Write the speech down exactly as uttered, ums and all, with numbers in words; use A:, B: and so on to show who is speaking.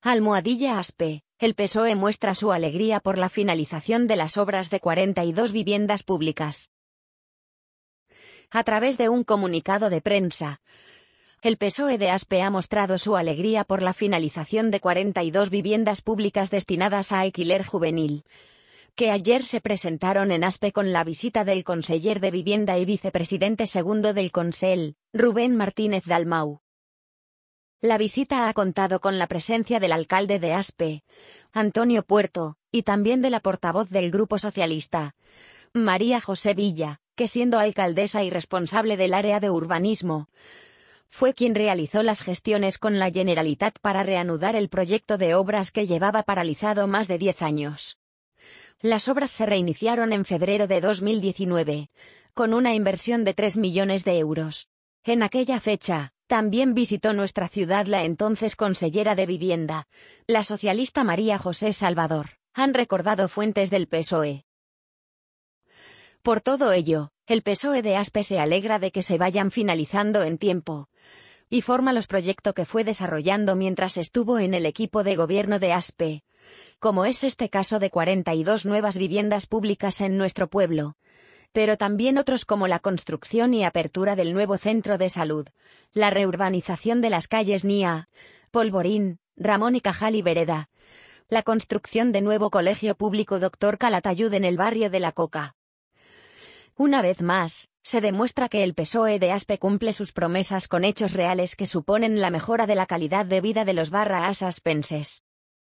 A: Almohadilla Aspe, el P S O E muestra su alegría por la finalización de las obras de cuarenta y dos viviendas públicas. A través de un comunicado de prensa, el P S O E de Aspe ha mostrado su alegría por la finalización de cuarenta y dos viviendas públicas destinadas a alquiler juvenil, que ayer se presentaron en Aspe con la visita del conseller de Vivienda y vicepresidente segundo del Consell, Rubén Martínez Dalmau. La visita ha contado con la presencia del alcalde de Aspe, Antonio Puerto, y también de la portavoz del Grupo Socialista, María José Villa, que siendo alcaldesa y responsable del área de urbanismo, fue quien realizó las gestiones con la Generalitat para reanudar el proyecto de obras que llevaba paralizado más de diez años. Las obras se reiniciaron en febrero de dos mil diecinueve, con una inversión de tres millones de euros. En aquella fecha, también visitó nuestra ciudad la entonces consellera de Vivienda, la socialista María José Salvador, han recordado fuentes del P S O E. Por todo ello, el P S O E de Aspe se alegra de que se vayan finalizando en tiempo, y forma los proyectos que fue desarrollando mientras estuvo en el equipo de gobierno de Aspe, como es este caso de cuarenta y dos nuevas viviendas públicas en nuestro pueblo, pero también otros como la construcción y apertura del nuevo centro de salud, la reurbanización de las calles Nia, Polvorín, Ramón y Cajal y Vereda, la construcción de nuevo colegio público Doctor Calatayud en el barrio de La Coca. Una vez más, se demuestra que el P S O E de Aspe cumple sus promesas con hechos reales que suponen la mejora de la calidad de vida de los barra aspenses.